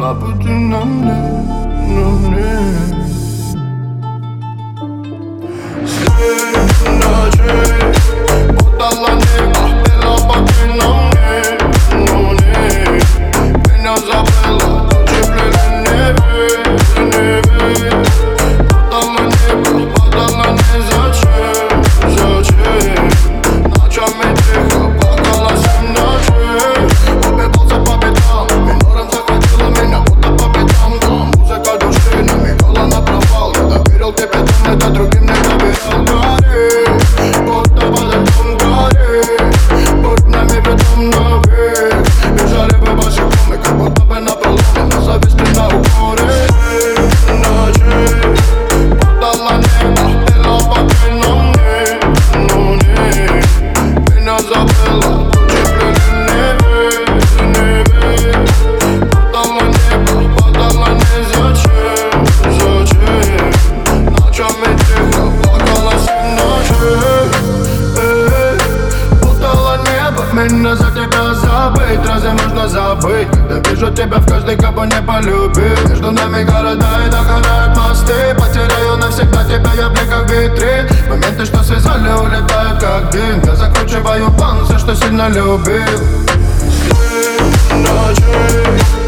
пути на мне. Средь ночей будто небо пела поки на мне. Но не, меня забыла, утеплили небе. Падала не зачем. Ночами тихо плакала 7 ночей. Убивался по бедам, минором захватила меня, будто по бедам. Музыка души намекала на провал. Я доверил тебе дом, это другим не доверял. Гори, будто под льдом гори. Будь нами ведом наверх. Бежали бы босиком, и как будто бы напролом. На зависти на укоре. Ночи падала небо, пела поки на мне. Но не, меня забыла, утеплили небе. Падала не зачем. Ночами тихо плакала 7 ночей. Путала небо, меня за тебя забыть. Разве можно забыть, когда вижу тебя в каждой, кого не полюбил? Между нами города и догорают мосты. Потеряю навсегда тебя, я в бликах витрин. Моменты, что связали, улетают как дым. Я закручиваю план, все, что сильно любил. Средь ночей